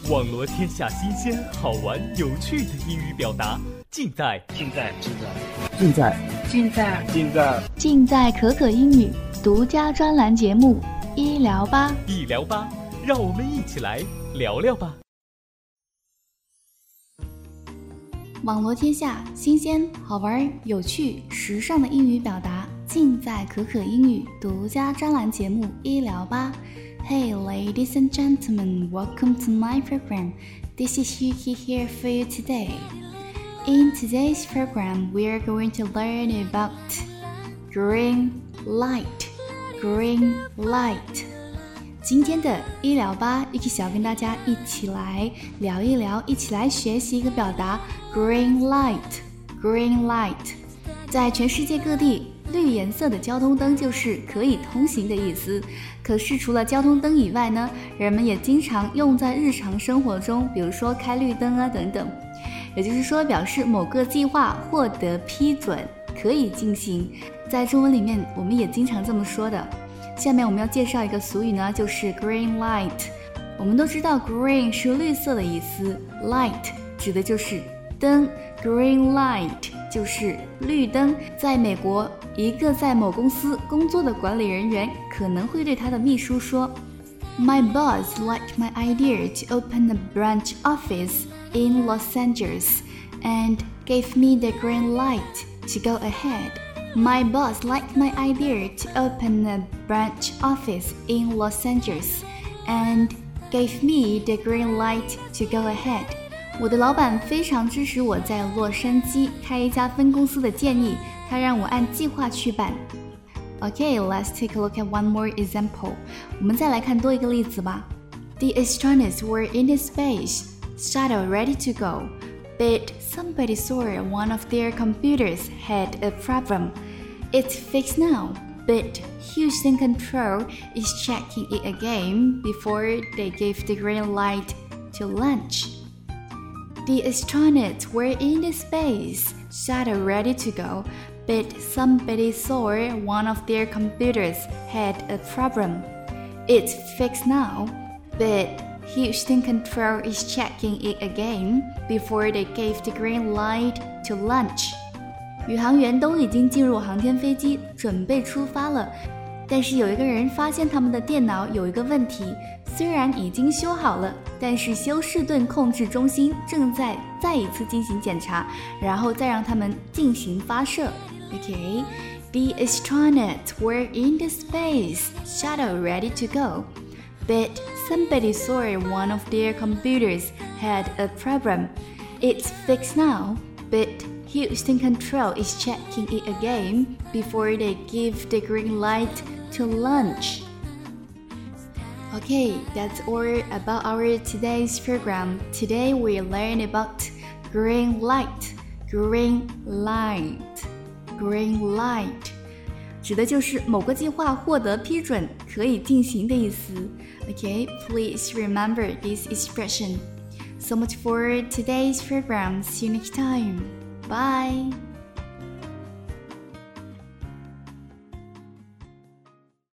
网罗天下新鲜、好玩、有趣的英语表达，尽在可可英语独家专栏节目医疗吧， 让我们一起来聊聊吧。 网罗天下新鲜、好玩、有趣、时尚的英语表达，尽在可可英语独家专栏节目医疗吧。Hey ladies and gentlemen, welcome to my program. This is Yuki here for you today. In today's program, we are going to learn about green light. 今天的医疗吧，Yuki想要跟大家一起来聊一聊，一起来学习一个表达 green light。在全世界各地，绿颜色的交通灯就是可以通行的意思。可是除了交通灯以外呢，人们也经常用在日常生活中，比如说开绿灯啊等等。也就是说，表示某个计划获得批准，可以进行。在中文里面，我们也经常这么说的。下面我们要介绍一个俗语呢，就是 green light。我们都知道 green 是绿色的意思， light 指的就是灯， green light 就是绿灯。在美国，一个在某公司工作的管理人员可能会对他的秘书说， My boss liked my idea to open a branch office in Los Angeles and gave me the green light to go ahead.My boss liked my idea to open a branch office in Los Angeles and gave me the green light to go ahead. 我的老板非常支持我在洛杉矶开一家分公司的建议，他让我按计划去办。Okay, let's take a look at one more example. 我们再来看多一个例子吧。The astronauts were in the space shuttle ready to go.But somebody saw one of their computers had a problem. It's fixed now, but Houston Control is checking it again before they give the green light to launch. The astronauts were in the space shuttle ready to go, but somebody saw one of their computers had a problem. It's fixed now, but...Houston Control is checking it again before they gave the green light to launch. 宇航员都已经进入航天飞机，准备出发了。但是有一个人发现他们的电脑有一个问题，虽然已经修好了，但是休士顿控制中心正在再一次进行检查，然后再让他们进行发射。Okay, the astronauts were in the space shuttle ready to go.But somebody saw one of their computers had a problem. It's fixed now, but Houston Control is checking it again before they give the green light to launch. Okay, that's all about our today's program. Today we learn about green light. Green light.指的就是某个计划获得批准，可以进行的意思。Okay, please remember this expression. So much for today's program. See you next time. Bye.